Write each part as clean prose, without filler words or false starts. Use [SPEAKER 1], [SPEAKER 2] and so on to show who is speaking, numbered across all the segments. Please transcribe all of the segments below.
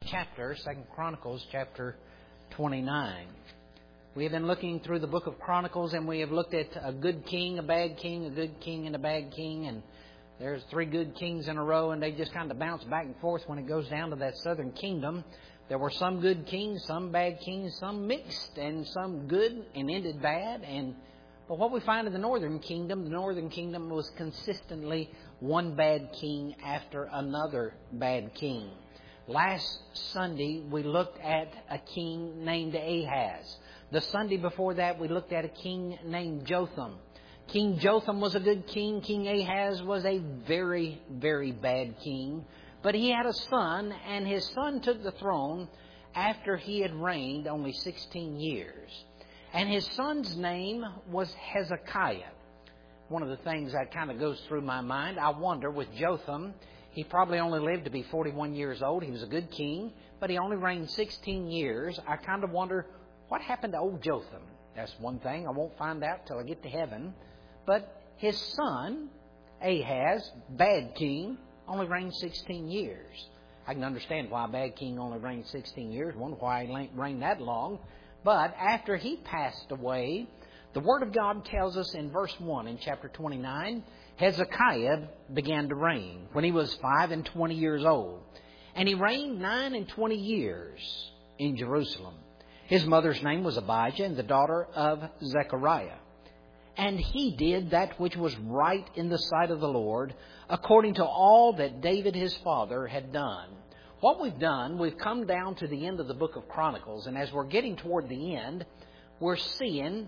[SPEAKER 1] chapter, 2 Chronicles chapter 29. We have been looking through the book of Chronicles, and we have looked at a good king, a bad king, a good king, and a bad king. And there's 3 good kings in a row, and they just kind of bounce back and forth when it goes down to that southern kingdom. There were some good kings, some bad kings, some mixed, and some good and ended bad. But what we find in the northern kingdom was consistently one bad king after another bad king. Last Sunday, we looked at a king named Ahaz. The Sunday before that, we looked at a king named Jotham. King Jotham was a good king. King Ahaz was a very, very bad king. But he had a son, and his son took the throne after he had reigned only 16 years. And his son's name was Hezekiah. One of the things that kind of goes through my mind, I wonder, with Jotham, he probably only lived to be 41 years old. He was a good king, but he only reigned 16 years. I kind of wonder, what happened to old Jotham? That's one thing I won't find out till I get to heaven. But his son, Ahaz, bad king, only reigned 16 years. I can understand why a bad king only reigned 16 years. Wonder why he reigned that long. But after he passed away, the Word of God tells us in verse 1 in chapter 29, Hezekiah began to reign when he was 25 years old. And he reigned 29 years in Jerusalem. His mother's name was Abijah, and the daughter of Zechariah. And he did that which was right in the sight of the Lord, according to all that David his father had done. What we've done, we've come down to the end of the book of Chronicles, and as we're getting toward the end, we're seeing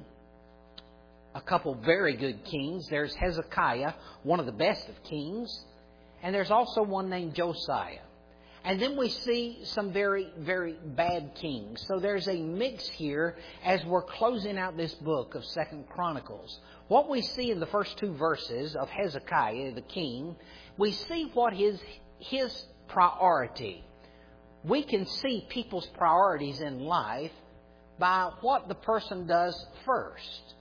[SPEAKER 1] a couple very good kings. There's Hezekiah, one of the best of kings, and there's also one named Josiah. And then we see some very, very bad kings. So there's a mix here as we're closing out this book of 2 Chronicles. What we see in the first 2 verses of Hezekiah, the king, we see what his priority. We can see people's priorities in life by what the person does first.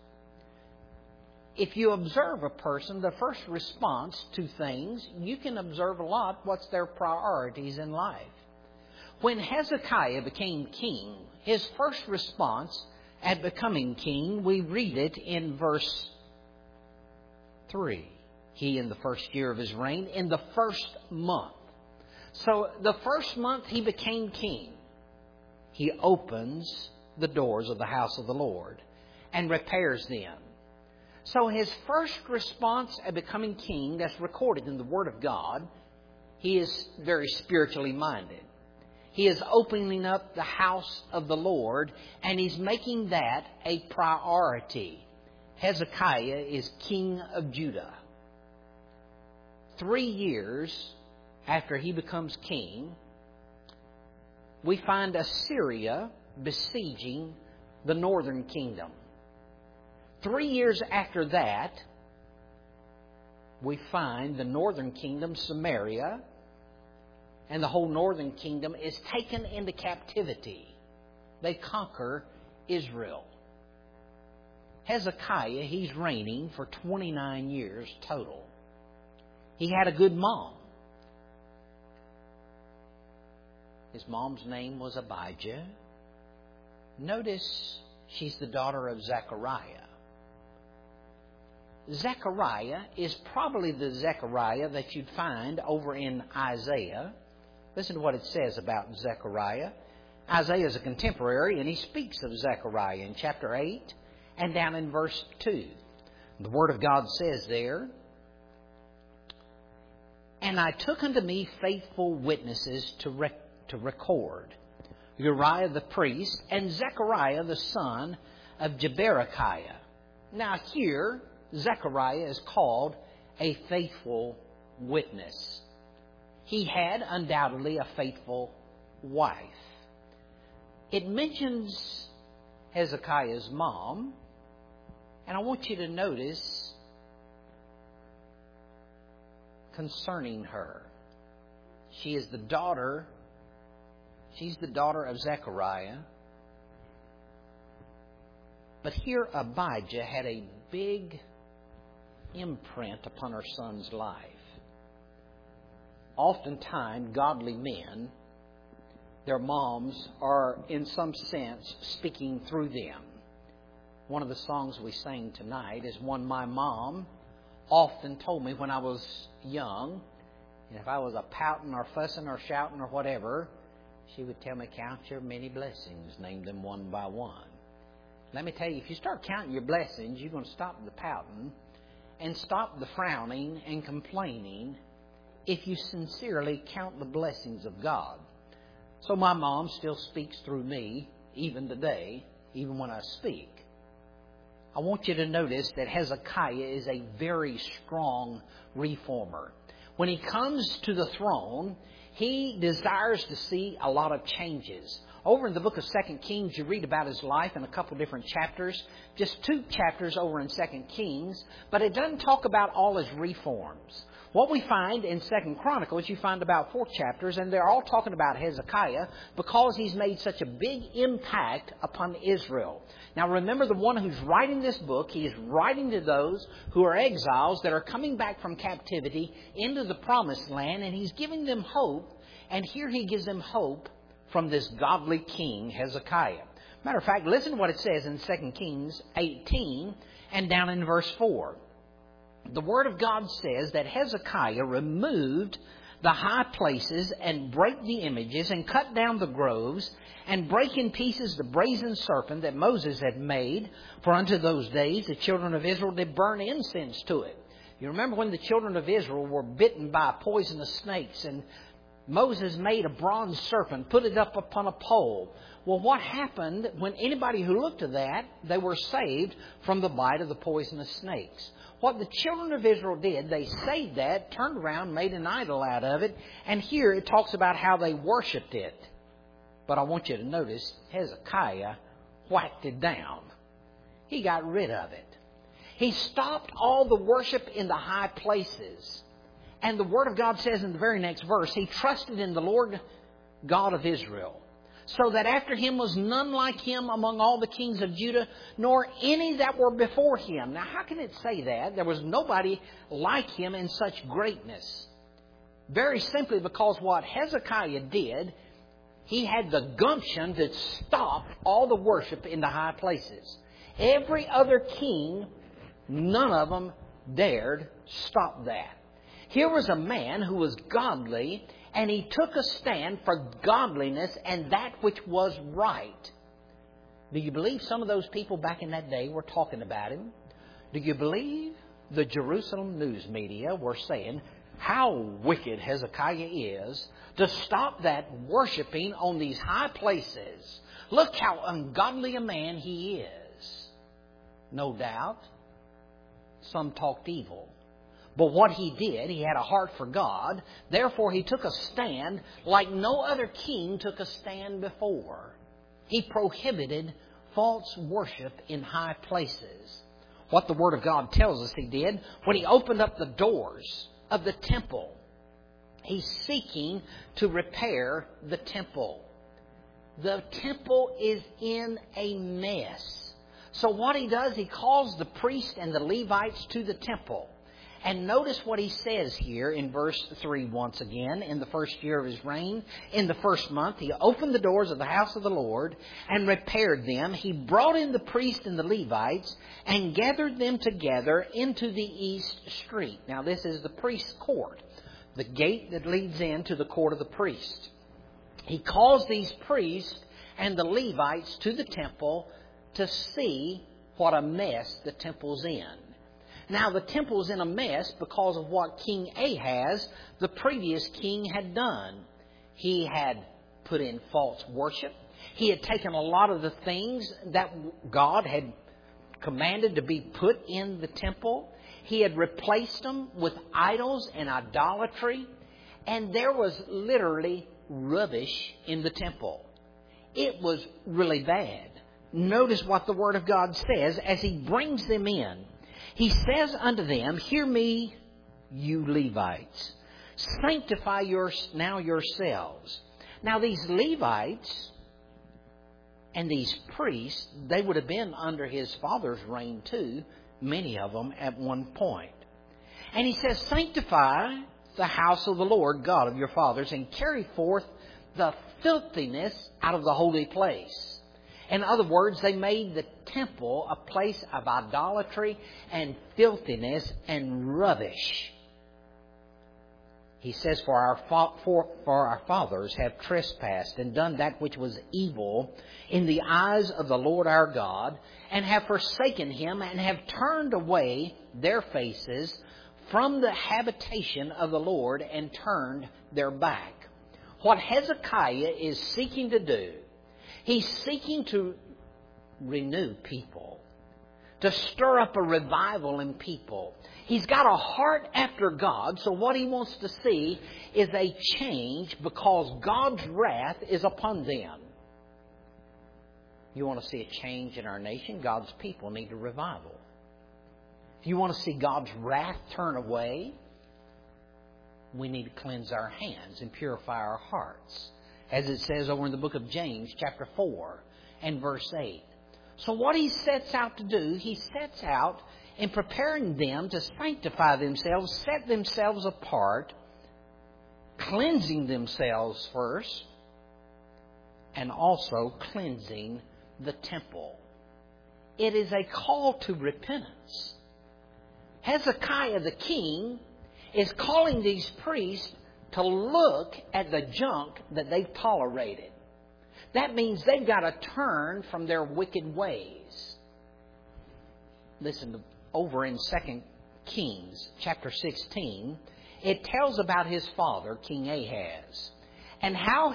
[SPEAKER 1] If you observe a person, the first response to things, you can observe a lot what's their priorities in life. When Hezekiah became king, his first response at becoming king, we read it in verse 3. He, in the first year of his reign, in the first month. So the first month he became king, he opens the doors of the house of the Lord and repairs them. So his first response at becoming king, that's recorded in the Word of God, he is very spiritually minded. He is opening up the house of the Lord, and he's making that a priority. Hezekiah is king of Judah. 3 years after he becomes king, we find Assyria besieging the northern kingdom. 3 years after that, we find the northern kingdom, Samaria, and the whole northern kingdom is taken into captivity. They conquer Israel. Hezekiah, he's reigning for 29 years total. He had a good mom. His mom's name was Abijah. Notice she's the daughter of Zechariah. Zechariah is probably the Zechariah that you'd find over in Isaiah. Listen to what it says about Zechariah. Isaiah is a contemporary, and he speaks of Zechariah in chapter 8 and down in verse 2. The Word of God says there, "And I took unto me faithful witnesses to record, Uriah the priest and Zechariah the son of Jeberechiah." Now here, Zechariah is called a faithful witness. He had undoubtedly a faithful wife. It mentions Hezekiah's mom, and I want you to notice concerning her. She is the daughter, she's the daughter of Zechariah. But here Abijah had a big imprint upon her son's life. Oftentimes, godly men their moms are, in some sense, speaking through them. One of the songs we sang tonight is one my mom often told me when I was young. And if I was a pouting or fussing or shouting or whatever, she would tell me, count your many blessings, name them one by one. Let me tell you, if you start counting your blessings, you're going to stop the pouting and stop the frowning and complaining if you sincerely count the blessings of God. So my mom still speaks through me, even today, even when I speak. I want you to notice that Hezekiah is a very strong reformer. When he comes to the throne, he desires to see a lot of changes. Over in the book of 2 Kings, you read about his life in a couple different chapters. Just 2 chapters over in 2 Kings. But it doesn't talk about all his reforms. What we find in 2 Chronicles, you find about 4 chapters, and they're all talking about Hezekiah because he's made such a big impact upon Israel. Now remember, the one who's writing this book, he is writing to those who are exiles that are coming back from captivity into the promised land, and he's giving them hope. And here he gives them hope from this godly king, Hezekiah. Matter of fact, listen to what it says in 2 Kings 18 and down in verse 4. The Word of God says that Hezekiah removed the high places and brake the images and cut down the groves and brake in pieces the brazen serpent that Moses had made. For unto those days the children of Israel did burn incense to it. You remember when the children of Israel were bitten by poisonous snakes, and Moses made a bronze serpent, put it up upon a pole. Well, what happened when anybody who looked at that, they were saved from the bite of the poisonous snakes. What the children of Israel did, they saved that, turned around, made an idol out of it, and here it talks about how they worshipped it. But I want you to notice, Hezekiah whacked it down. He got rid of it. He stopped all the worship in the high places. And the Word of God says in the very next verse, he trusted in the Lord God of Israel, so that after him was none like him among all the kings of Judah, nor any that were before him. Now, how can it say that? There was nobody like him in such greatness. Very simply because what Hezekiah did, he had the gumption to stop all the worship in the high places. Every other king, none of them dared stop that. Here was a man who was godly, and he took a stand for godliness and that which was right. Do you believe some of those people back in that day were talking about him? Do you believe the Jerusalem news media were saying how wicked Hezekiah is to stop that worshiping on these high places? Look how ungodly a man he is. No doubt, some talked evil. But what he did, he had a heart for God. Therefore, he took a stand like no other king took a stand before. He prohibited false worship in high places. What the Word of God tells us he did, when he opened up the doors of the temple, he's seeking to repair the temple. The temple is in a mess. So what he does, he calls the priest and the Levites to the temple. And notice what he says here in verse 3 once again. In the first year of his reign, in the first month, he opened the doors of the house of the Lord and repaired them. He brought in the priests and the Levites and gathered them together into the east street. Now this is the priest's court, the gate that leads into the court of the priest. He calls these priests and the Levites to the temple to see what a mess the temple's in. Now, the temple's in a mess because of what King Ahaz, the previous king, had done. He had put in false worship. He had taken a lot of the things that God had commanded to be put in the temple. He had replaced them with idols and idolatry. And there was literally rubbish in the temple. It was really bad. Notice what the Word of God says as he brings them in. He says unto them, hear me, you Levites. Sanctify now yourselves. Now these Levites and these priests, they would have been under his father's reign too, many of them at one point. And he says, sanctify the house of the Lord God of your fathers, and carry forth the filthiness out of the holy place. In other words, they made the temple a place of idolatry and filthiness and rubbish. He says, for our fathers have trespassed and done that which was evil in the eyes of the Lord our God, and have forsaken Him, and have turned away their faces from the habitation of the Lord, and turned their back. What Hezekiah is seeking to do, he's seeking to renew people, to stir up a revival in people. He's got a heart after God, so what he wants to see is a change because God's wrath is upon them. You want to see a change in our nation? God's people need a revival. If you want to see God's wrath turn away, we need to cleanse our hands and purify our hearts. As it says over in the book of James, chapter 4 and verse 8. So what he sets out to do, he sets out in preparing them to sanctify themselves, set themselves apart, cleansing themselves first, and also cleansing the temple. It is a call to repentance. Hezekiah the king is calling these priests to look at the junk that they've tolerated. That means they've got to turn from their wicked ways. Listen, over in 2 Kings chapter 16, it tells about his father, King Ahaz, and how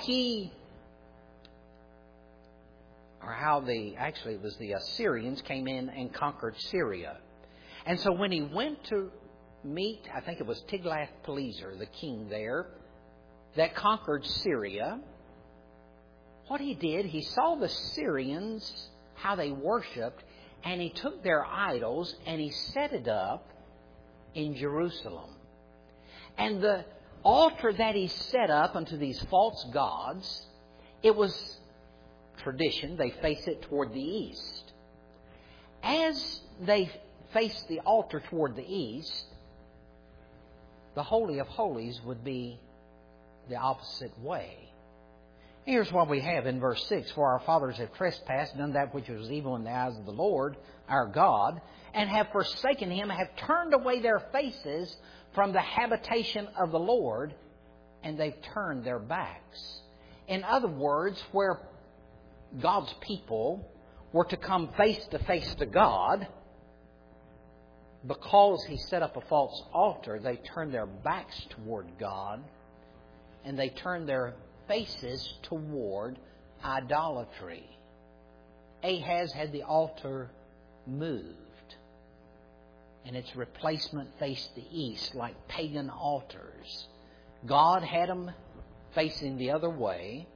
[SPEAKER 1] it was the Assyrians came in and conquered Syria. And so when he went to meet, I think it was Tiglath-Pileser, the king there, that conquered Syria, what he did, he saw the Syrians, how they worshipped, and he took their idols and he set it up in Jerusalem. And the altar that he set up unto these false gods, it was tradition, they face it toward the east. As they faced the altar toward the east, the Holy of Holies would be the opposite way. Here's what we have in verse 6. For our fathers have trespassed, done that which was evil in the eyes of the Lord, our God, and have forsaken Him, have turned away their faces from the habitation of the Lord, and they've turned their backs. In other words, where God's people were to come face to face to God, because He set up a false altar, they turned their backs toward God, and they turned their faces toward idolatry. Ahaz had the altar moved, and its replacement faced the east like pagan altars. God had them facing the other way,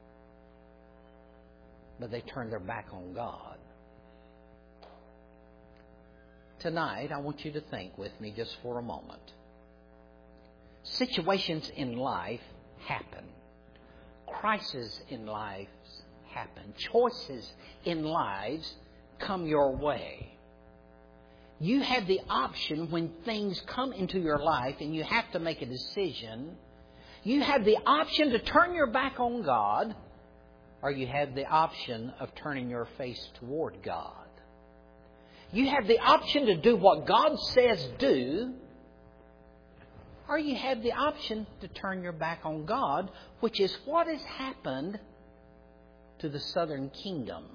[SPEAKER 1] but they turned their back on God. Tonight, I want you to think with me just for a moment. Situations in life happen. Crises in lives happen. Choices in lives come your way. You have the option when things come into your life and you have to make a decision. You have the option to turn your back on God, or you have the option of turning your face toward God. You have the option to do what God says do, or you have the option to turn your back on God, which is what has happened to the southern kingdom.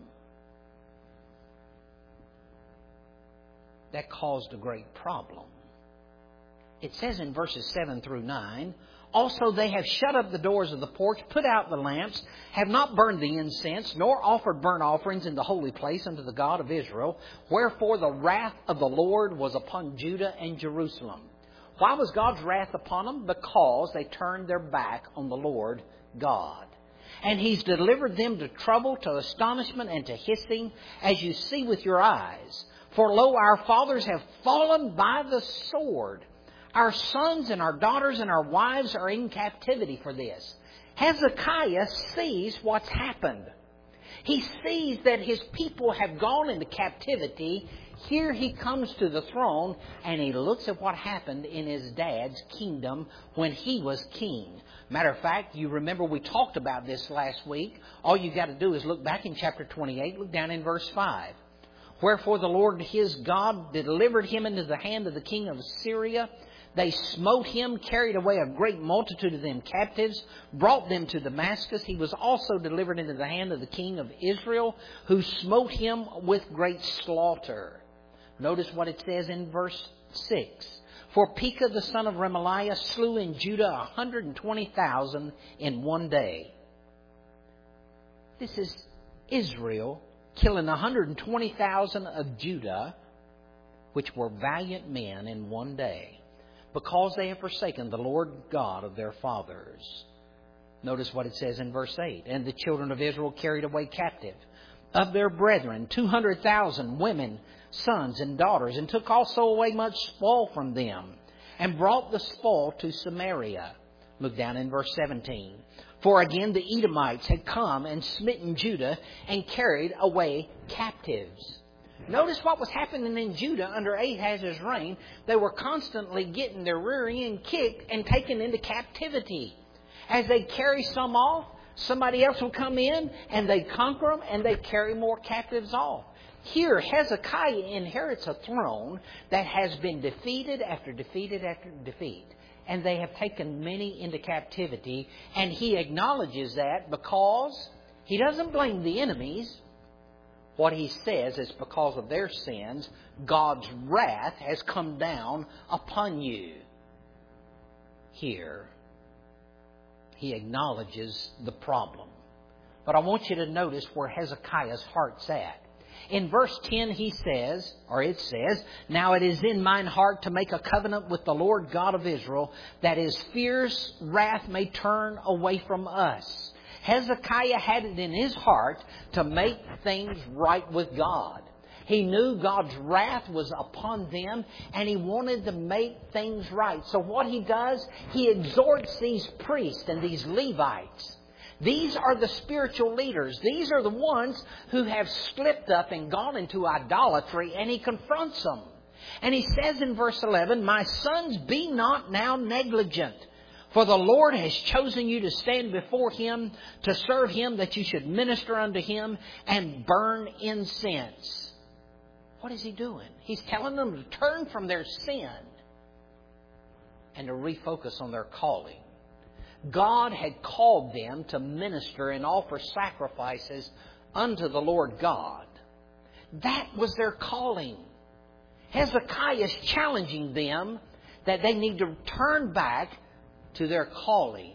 [SPEAKER 1] That caused a great problem. It says in verses 7 through 9, also they have shut up the doors of the porch, put out the lamps, have not burned the incense, nor offered burnt offerings in the holy place unto the God of Israel. Wherefore the wrath of the Lord was upon Judah and Jerusalem. Why was God's wrath upon them? Because they turned their back on the Lord God. And He's delivered them to trouble, to astonishment, and to hissing, as you see with your eyes. For lo, our fathers have fallen by the sword. Our sons and our daughters and our wives are in captivity for this. Hezekiah sees what's happened. He sees that his people have gone into captivity. Here he comes to the throne and he looks at what happened in his dad's kingdom when he was king. Matter of fact, you remember we talked about this last week. All you got to do is look back in chapter 28, look down in verse 5. Wherefore the Lord his God delivered him into the hand of the king of Assyria. They smote him, carried away a great multitude of them captives, brought them to Damascus. He was also delivered into the hand of the king of Israel, who smote him with great slaughter. Notice what it says in verse 6. For Pekah the son of Remaliah slew in Judah 120,000 in one day. This is Israel killing 120,000 of Judah, which were valiant men, in one day, because they have forsaken the Lord God of their fathers. Notice what it says in verse 8. And the children of Israel carried away captive of their brethren 200,000 women, sons and daughters, and took also away much spoil from them, and brought the spoil to Samaria. Look down in verse 17. For again the Edomites had come and smitten Judah and carried away captives. Notice what was happening in Judah under Ahaz's reign. They were constantly getting their rear end kicked and taken into captivity. As they carry some off, somebody else will come in and they conquer them and they carry more captives off. Here, Hezekiah inherits a throne that has been defeated after defeated after defeat. And they have taken many into captivity. And he acknowledges that because he doesn't blame the enemies. What he says is because of their sins, God's wrath has come down upon you. Here, he acknowledges the problem. But I want you to notice where Hezekiah's heart's at. In verse 10 he says, or it says, Now it is in mine heart to make a covenant with the Lord God of Israel, that his fierce wrath may turn away from us. Hezekiah had it in his heart to make things right with God. He knew God's wrath was upon them, and he wanted to make things right. So what he does, he exhorts these priests and these Levites. These are the spiritual leaders. These are the ones who have slipped up and gone into idolatry, and he confronts them. And he says in verse 11, My sons, be not now negligent, for the Lord has chosen you to stand before him, to serve him, that you should minister unto him and burn incense. What is he doing? He's telling them to turn from their sin and to refocus on their calling. God had called them to minister and offer sacrifices unto the Lord God. That was their calling. Hezekiah is challenging them that they need to turn back to their calling.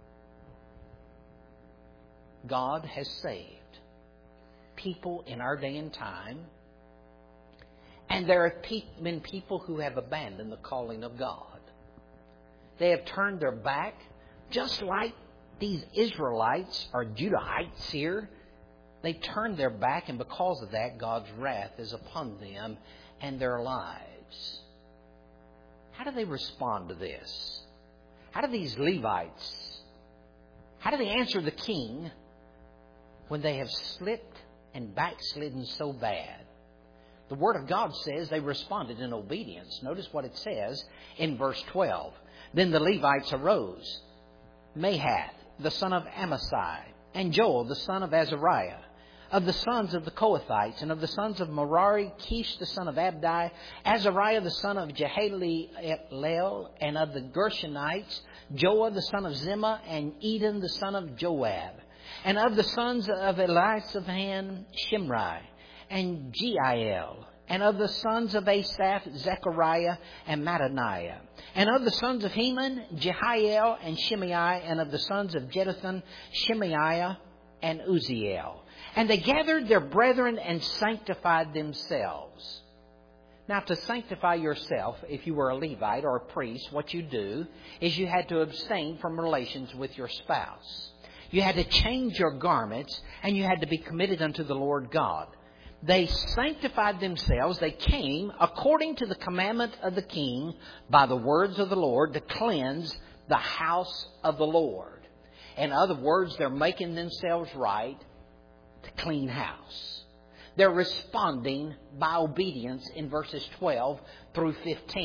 [SPEAKER 1] God has saved people in our day and time, and there have been people who have abandoned the calling of God. They have turned their back, just like these Israelites or Judahites here. They turned their back, and because of that, God's wrath is upon them and their lives. How do they respond to this? How do these Levites, how do they answer the king when they have slipped and backslidden so bad? The Word of God says they responded in obedience. Notice what it says in verse 12. Then the Levites arose, Mahath, the son of Amasai, and Joel, the son of Azariah, of the sons of the Kohathites, and of the sons of Merari, Kish, the son of Abdi, Azariah, the son of Jehalelel, and of the Gershonites, Joah, the son of Zimmah, and Eden, the son of Joab, and of the sons of Elisaphan, Shimri, and Jeiel, and of the sons of Asaph, Zechariah, and Mattaniah, and of the sons of Heman, Jehiel, and Shimei, and of the sons of Jeduthun, Shemaiah, and Uzziel. And they gathered their brethren and sanctified themselves. Now, to sanctify yourself, if you were a Levite or a priest, what you do is you had to abstain from relations with your spouse. You had to change your garments, and you had to be committed unto the Lord God. They sanctified themselves. They came according to the commandment of the king by the words of the Lord to cleanse the house of the Lord. In other words, they're making themselves right to clean house. They're responding by obedience in verses 12 through 15.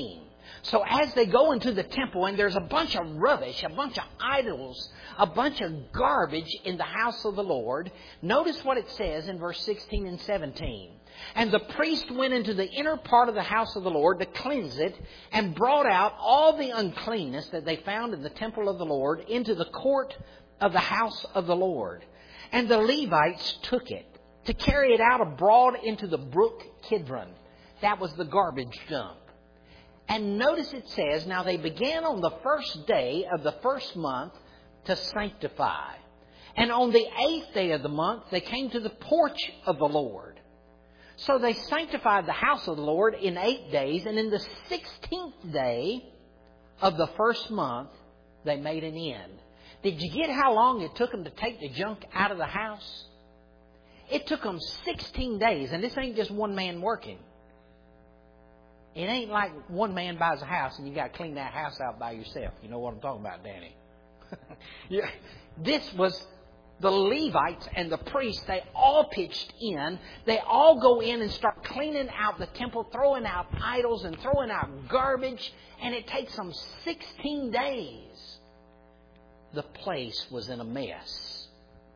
[SPEAKER 1] So as they go into the temple and there's a bunch of rubbish, a bunch of idols, a bunch of garbage in the house of the Lord, notice what it says in verse 16 and 17. And the priest went into the inner part of the house of the Lord to cleanse it, and brought out all the uncleanness that they found in the temple of the Lord into the court of the house of the Lord. And the Levites took it to carry it out abroad into the brook Kidron. That was the garbage dump. And notice it says, now they began on the first day of the first month to sanctify. And on the 8th day of the month, they came to the porch of the Lord. So they sanctified the house of the Lord in 8 days. And in the 16th day of the first month, they made an end. Did you get how long it took them to take the junk out of the house? It took them 16 days. And this ain't just one man working. It ain't like one man buys a house and you got to clean that house out by yourself. You know what I'm talking about, Danny? Yeah. This was the Levites and the priests. They all pitched in. They all go in and start cleaning out the temple, throwing out idols and throwing out garbage. And it takes them 16 days. The place was in a mess.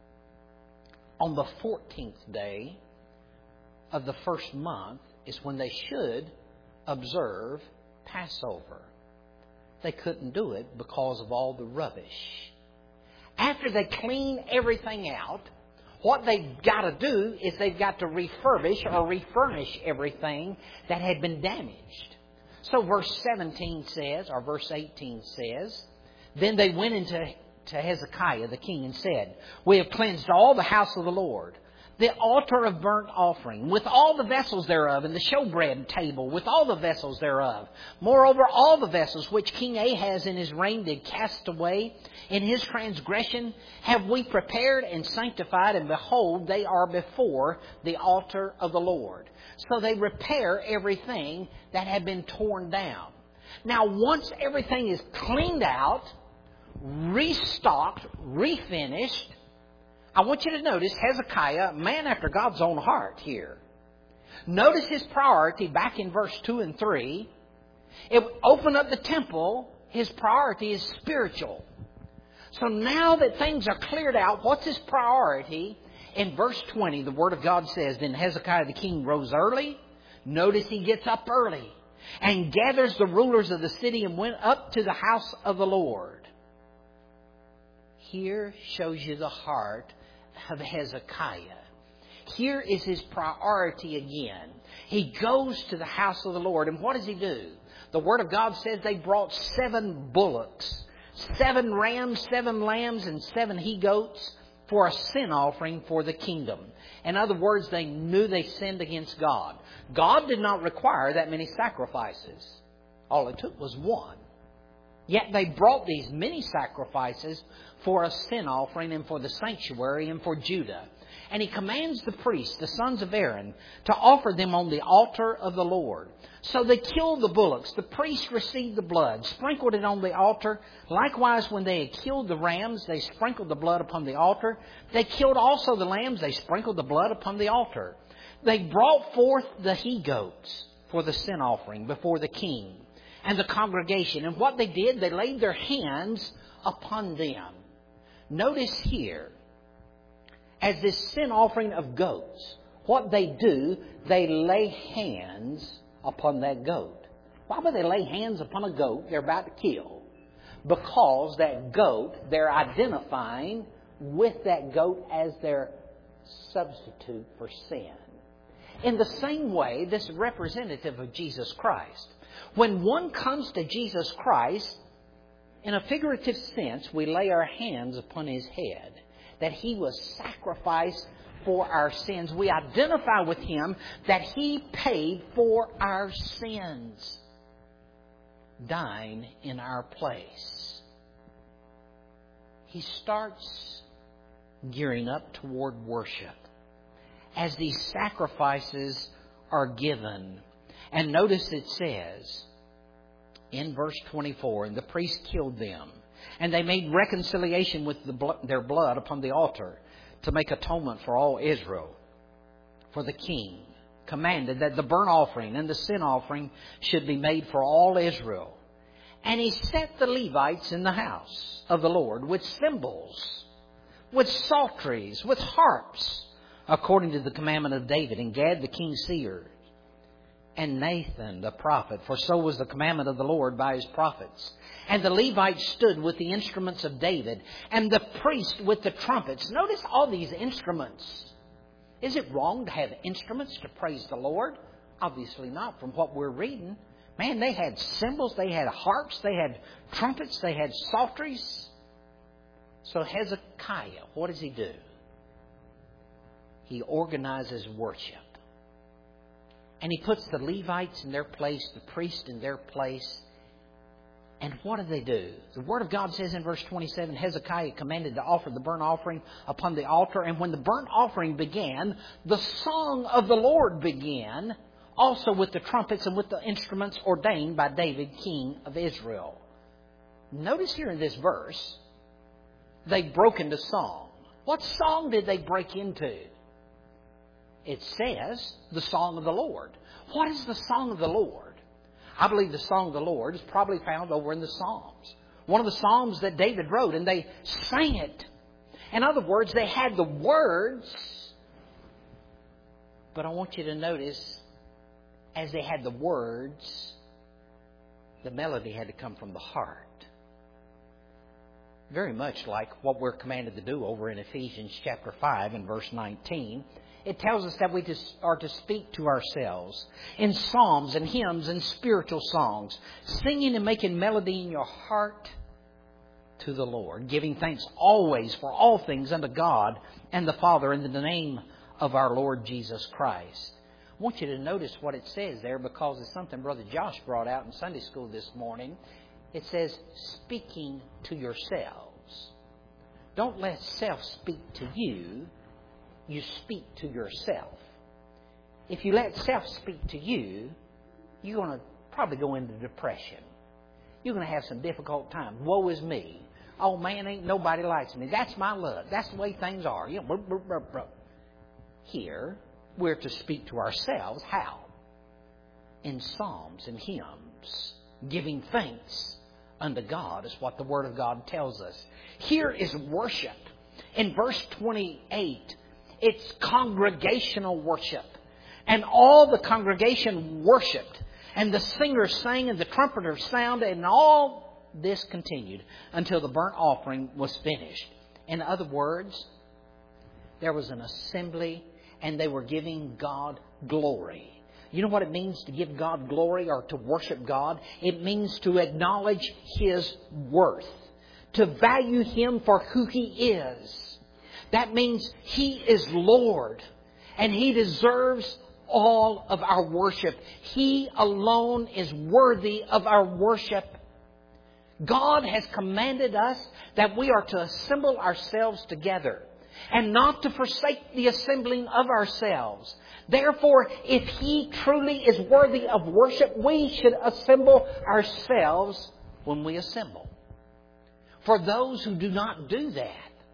[SPEAKER 1] On the 14th day of the first month is when they should observe Passover. They couldn't do it because of all the rubbish. After they clean everything out, what they've got to do is they've got to refurbish or refurnish everything that had been damaged. So verse 17 says, or verse 18 says, then they went into Hezekiah the king and said, we have cleansed all the house of the Lord, the altar of burnt offering, with all the vessels thereof, and the showbread table, with all the vessels thereof. Moreover, all the vessels which King Ahaz in his reign did cast away in his transgression, have we prepared and sanctified, and behold, they are before the altar of the Lord. So they repair everything that had been torn down. Now, once everything is cleaned out, restocked, refinished, I want you to notice Hezekiah, man after God's own heart here. Notice his priority back in verse 2 and 3. It opened up the temple. His priority is spiritual. So now that things are cleared out, what's his priority? In verse 20, the Word of God says, then Hezekiah the king rose early. Notice he gets up early and gathers the rulers of the city and went up to the house of the Lord. Here shows you the heart of Hezekiah. Here is his priority again. He goes to the house of the Lord. And what does he do? The Word of God says they brought 7 bullocks, 7 rams, 7 lambs, and 7 he-goats for a sin offering for the kingdom. In other words, they knew they sinned against God. God did not require that many sacrifices. All it took was one. Yet they brought these many sacrifices for a sin offering and for the sanctuary and for Judah. And he commands the priests, the sons of Aaron, to offer them on the altar of the Lord. So they killed the bullocks. The priests received the blood, sprinkled it on the altar. Likewise, when they had killed the rams, they sprinkled the blood upon the altar. They killed also the lambs. They sprinkled the blood upon the altar. They brought forth the he-goats for the sin offering before the king and the congregation. And what they did, they laid their hands upon them. Notice here, as this sin offering of goats, what they do, they lay hands upon that goat. Why would they lay hands upon a goat they're about to kill? Because that goat, they're identifying with that goat as their substitute for sin. In the same way, this is representative of Jesus Christ. When one comes to Jesus Christ, in a figurative sense, we lay our hands upon His head, that He was sacrificed for our sins. We identify with Him that He paid for our sins, dying in our place. He starts gearing up toward worship as these sacrifices are given. And notice it says in verse 24, and the priest killed them, and they made reconciliation with their blood upon the altar to make atonement for all Israel, for the king, commanded that the burnt offering and the sin offering should be made for all Israel. And he set the Levites in the house of the Lord with cymbals, with psalteries, with harps, according to the commandment of David, and Gad the king's seer, and Nathan the prophet, for so was the commandment of the Lord by his prophets. And the Levites stood with the instruments of David, and the priest with the trumpets. Notice all these instruments. Is it wrong to have instruments to praise the Lord? Obviously not, from what we're reading. Man, they had cymbals, they had harps, they had trumpets, they had psalteries. So Hezekiah, what does he do? He organizes worship. And he puts the Levites in their place, the priests in their place. And what do? The Word of God says in verse 27, Hezekiah commanded to offer the burnt offering upon the altar. And when the burnt offering began, the song of the Lord began, also with the trumpets and with the instruments ordained by David, king of Israel. Notice here in this verse, they broke into song. What song did they break into? It says the song of the Lord. What is the song of the Lord? I believe the song of the Lord is probably found over in the Psalms. One of the Psalms that David wrote, and they sang it. In other words, they had the words, but I want you to notice, as they had the words, the melody had to come from the heart. Very much like what we're commanded to do over in Ephesians chapter 5 and verse 19. It tells us that we are to speak to ourselves in psalms and hymns and spiritual songs, singing and making melody in your heart to the Lord, giving thanks always for all things unto God and the Father in the name of our Lord Jesus Christ. I want you to notice what it says there, because it's something Brother Josh brought out in Sunday school this morning. It says, speaking to yourselves. Don't let self speak to you. You speak to yourself. If you let self speak to you, you're going to probably go into depression. You're going to have some difficult times. Woe is me. Oh man, ain't nobody likes me. That's my luck. That's the way things are. You know, Here, we're to speak to ourselves. How? In psalms and hymns, giving thanks unto God is what the Word of God tells us. Here is worship. In verse 28, it's congregational worship. And all the congregation worshipped. And the singers sang and the trumpeters sounded. And all this continued until the burnt offering was finished. In other words, there was an assembly and they were giving God glory. You know what it means to give God glory or to worship God? It means to acknowledge His worth. To value Him for who He is. That means He is Lord, and He deserves all of our worship. He alone is worthy of our worship. God has commanded us that we are to assemble ourselves together and not to forsake the assembling of ourselves. Therefore, if He truly is worthy of worship, we should assemble ourselves when we assemble. For those who do not do that,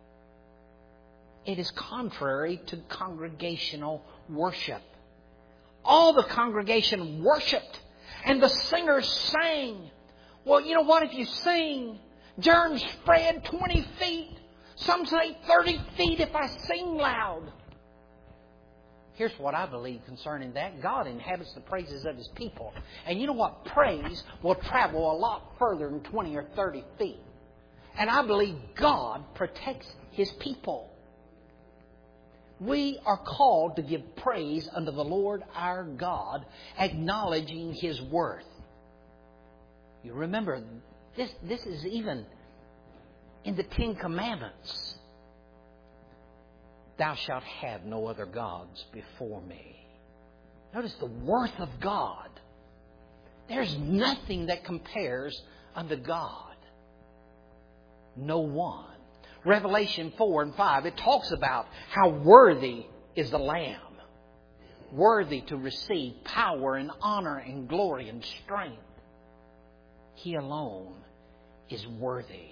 [SPEAKER 1] it is contrary to congregational worship. All the congregation worshipped and the singers sang. Well, you know what? If you sing, germs spread 20 feet. Some say 30 feet if I sing loud. Here's what I believe concerning that. God inhabits the praises of His people. And you know what? Praise will travel a lot further than 20 or 30 feet. And I believe God protects His people. We are called to give praise unto the Lord our God, acknowledging His worth. You remember, this is even in the Ten Commandments. Thou shalt have no other gods before me. Notice the worth of God. There's nothing that compares unto God. No one. Revelation 4 and 5, it talks about how worthy is the Lamb. Worthy to receive power and honor and glory and strength. He alone is worthy.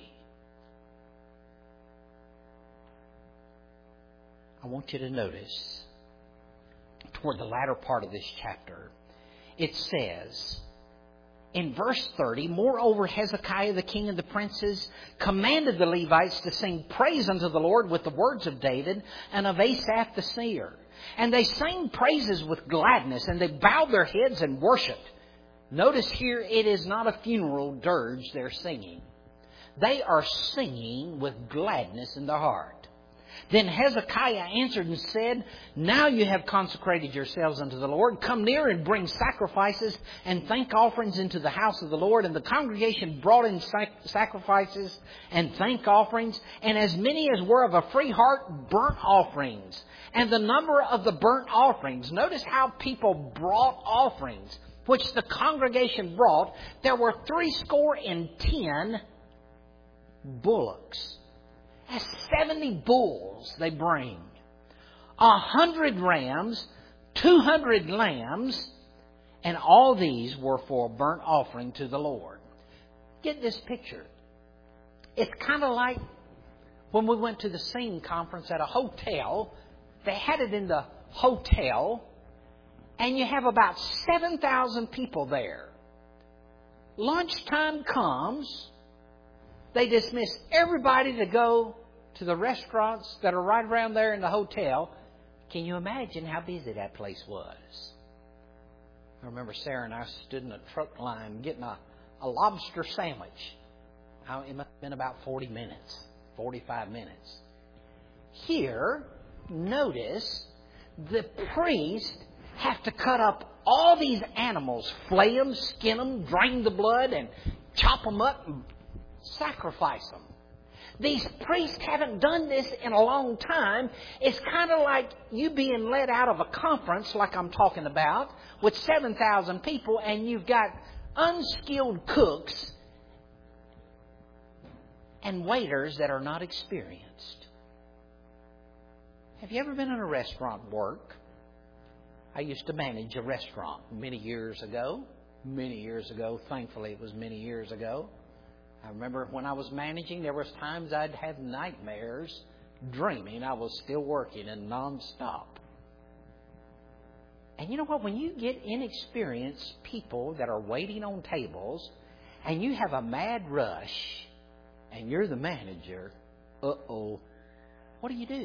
[SPEAKER 1] I want you to notice toward the latter part of this chapter, it says in verse 30, "Moreover, Hezekiah the king and the princes commanded the Levites to sing praise unto the Lord with the words of David and of Asaph the seer. And they sang praises with gladness, and they bowed their heads and worshipped." Notice here, it is not a funeral dirge they're singing. They are singing with gladness in their heart. Then Hezekiah answered and said, "Now you have consecrated yourselves unto the Lord. Come near and bring sacrifices and thank offerings into the house of the Lord." And the congregation brought in sacrifices and thank offerings, and as many as were of a free heart, burnt offerings. And the number of the burnt offerings, notice how people brought offerings, which the congregation brought. There were 70 bullocks. That's 70 bulls they bring. 100 rams, 200 lambs, and all these were for burnt offering to the Lord. Get this picture. It's kind of like when we went to the Sing conference at a hotel. They had it in the hotel, and you have about 7,000 people there. Lunchtime comes, they dismiss everybody to go to the restaurants that are right around there in the hotel. Can you imagine how busy that place was? I remember Sarah and I stood in a truck line getting a lobster sandwich. It must have been about 40 minutes, 45 minutes. Here, notice the priests have to cut up all these animals, flay them, skin them, drain the blood, and chop them up and sacrifice them. These priests haven't done this in a long time. It's kind of like you being let out of a conference, like I'm talking about, with 7,000 people, and you've got unskilled cooks and waiters that are not experienced. Have you ever been in a restaurant work? I used to manage a restaurant many years ago. Thankfully, it was many years ago. I remember when I was managing, there was times I'd have nightmares dreaming I was still working and nonstop. And you know what? When you get inexperienced people that are waiting on tables and you have a mad rush and you're the manager, what do you do?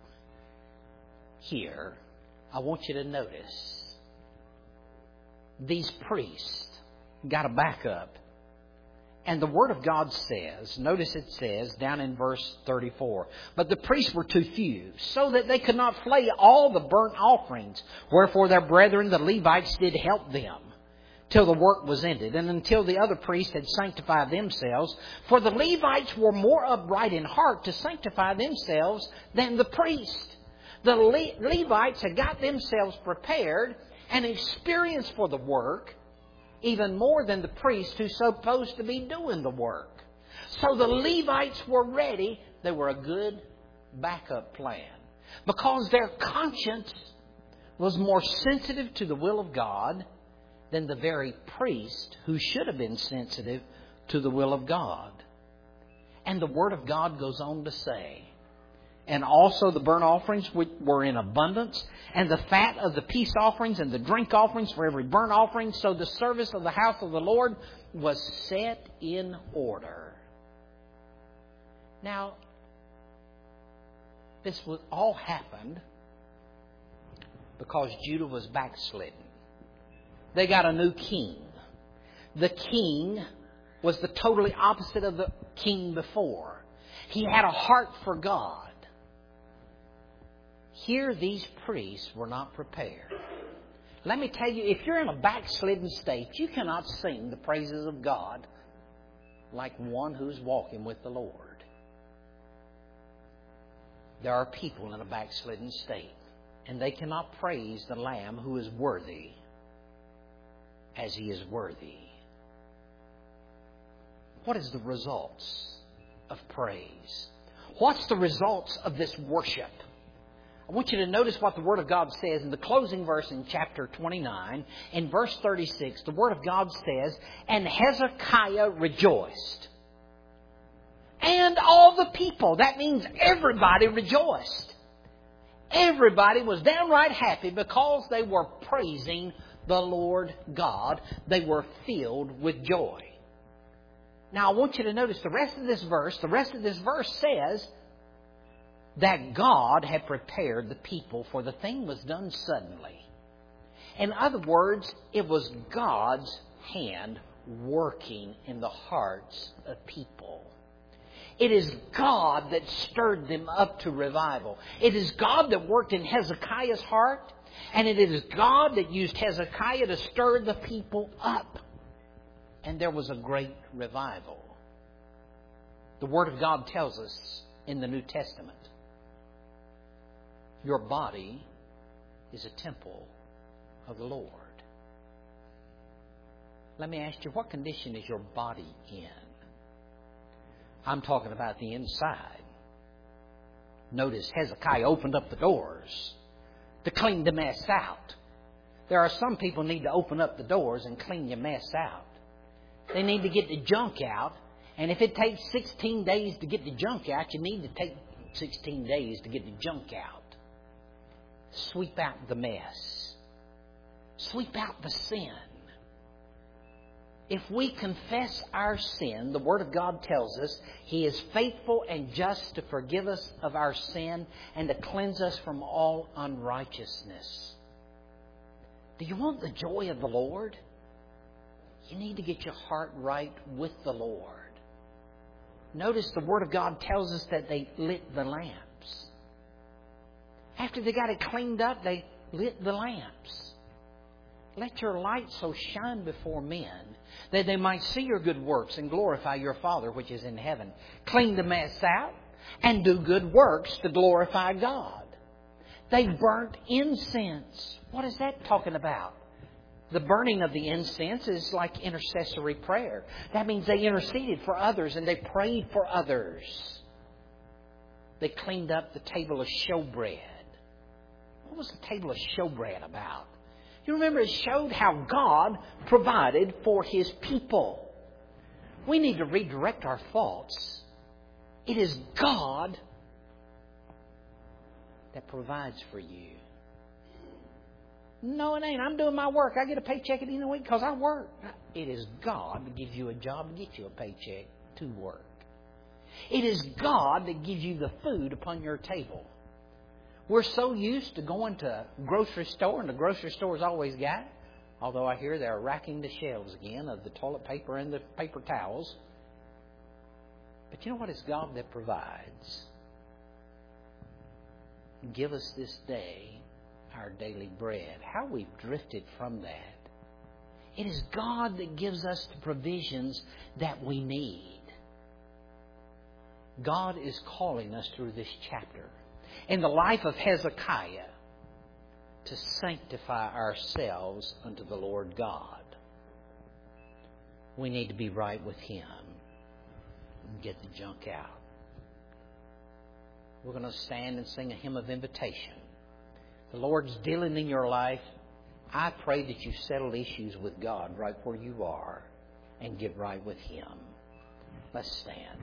[SPEAKER 1] Here, I want you to notice these priests got to back up. And the Word of God says, notice it says down in verse 34, "But the priests were too few, so that they could not flay all the burnt offerings. Wherefore their brethren, the Levites, did help them, till the work was ended, and until the other priests had sanctified themselves. For the Levites were more upright in heart to sanctify themselves than the priests." The Levites had got themselves prepared and experienced for the work, even more than the priests who's supposed to be doing the work. So the Levites were ready. They were a good backup plan, because their conscience was more sensitive to the will of God than the very priest who should have been sensitive to the will of God. And the Word of God goes on to say, "And also the burnt offerings which were in abundance, and the fat of the peace offerings and the drink offerings for every burnt offering. So the service of the house of the Lord was set in order." Now, this all happened because Judah was backslidden. They got a new king. The king was the totally opposite of the king before. He had a heart for God. Here, these priests were not prepared. Let me tell you, if you're in a backslidden state, you cannot sing the praises of God like one who's walking with the Lord. There are people in a backslidden state, and they cannot praise the Lamb who is worthy as He is worthy. What is the results of praise? What's the results of this worship? I want you to notice what the Word of God says in the closing verse in chapter 29. In verse 36, the Word of God says, "And Hezekiah rejoiced." And all the people, that means everybody rejoiced. Everybody was downright happy because they were praising the Lord God. They were filled with joy. Now I want you to notice the rest of this verse. The rest of this verse says that God had prepared the people, for the thing was done suddenly. In other words, it was God's hand working in the hearts of people. It is God that stirred them up to revival. It is God that worked in Hezekiah's heart, and it is God that used Hezekiah to stir the people up. And there was a great revival. The Word of God tells us in the New Testament, your body is a temple of the Lord. Let me ask you, what condition is your body in? I'm talking about the inside. Notice Hezekiah opened up the doors to clean the mess out. There are some people who need to open up the doors and clean your mess out. They need to get the junk out. And if it takes 16 days to get the junk out, you need to take 16 days to get the junk out. Sweep out the mess. Sweep out the sin. If we confess our sin, the Word of God tells us He is faithful and just to forgive us of our sin and to cleanse us from all unrighteousness. Do you want the joy of the Lord? You need to get your heart right with the Lord. Notice the Word of God tells us that they lit the lamps. After they got it cleaned up, they lit the lamps. Let your light so shine before men that they might see your good works and glorify your Father which is in heaven. Clean the mess out and do good works to glorify God. They burnt incense. What is that talking about? The burning of the incense is like intercessory prayer. That means they interceded for others and they prayed for others. They cleaned up the table of showbread. What was the table of showbread about? You remember it showed how God provided for His people. We need to redirect our thoughts. It is God that provides for you. No, it ain't. I'm doing my work. I get a paycheck at the end of the week because I work. It is God that gives you a job to get you a paycheck to work. It is God that gives you the food upon your table. We're so used to going to a grocery store, and the grocery store's always got, although I hear they're racking the shelves again of the toilet paper and the paper towels. But you know what? It's God that provides. Give us this day our daily bread. How we've drifted from that. It is God that gives us the provisions that we need. God is calling us through this chapter in the life of Hezekiah to sanctify ourselves unto the Lord God. We need to be right with Him and get the junk out. We're going to stand and sing a hymn of invitation. The Lord's dealing in your life. I pray that you settle issues with God right where you are and get right with Him. Let's stand.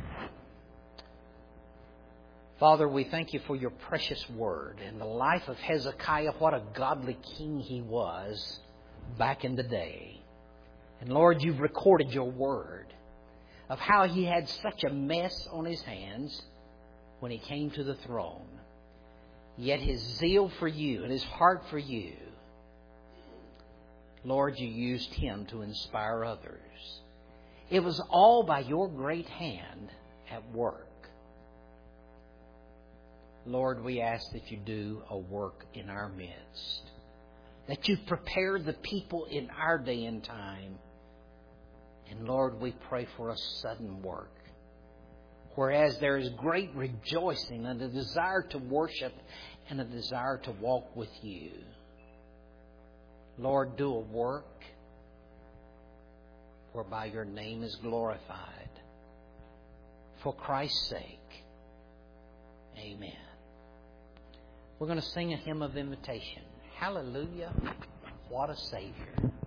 [SPEAKER 1] Father, we thank You for Your precious word and the life of Hezekiah. What a godly king he was back in the day. And Lord, You've recorded Your word of how he had such a mess on his hands when he came to the throne. Yet his zeal for You and his heart for You, Lord, You used him to inspire others. It was all by Your great hand at work. Lord, we ask that You do a work in our midst. That You've prepared the people in our day and time. And Lord, we pray for a sudden work. Whereas there is great rejoicing and a desire to worship and a desire to walk with You. Lord, do a work whereby Your name is glorified. For Christ's sake. Amen. We're going to sing a hymn of invitation. Hallelujah. What a Savior.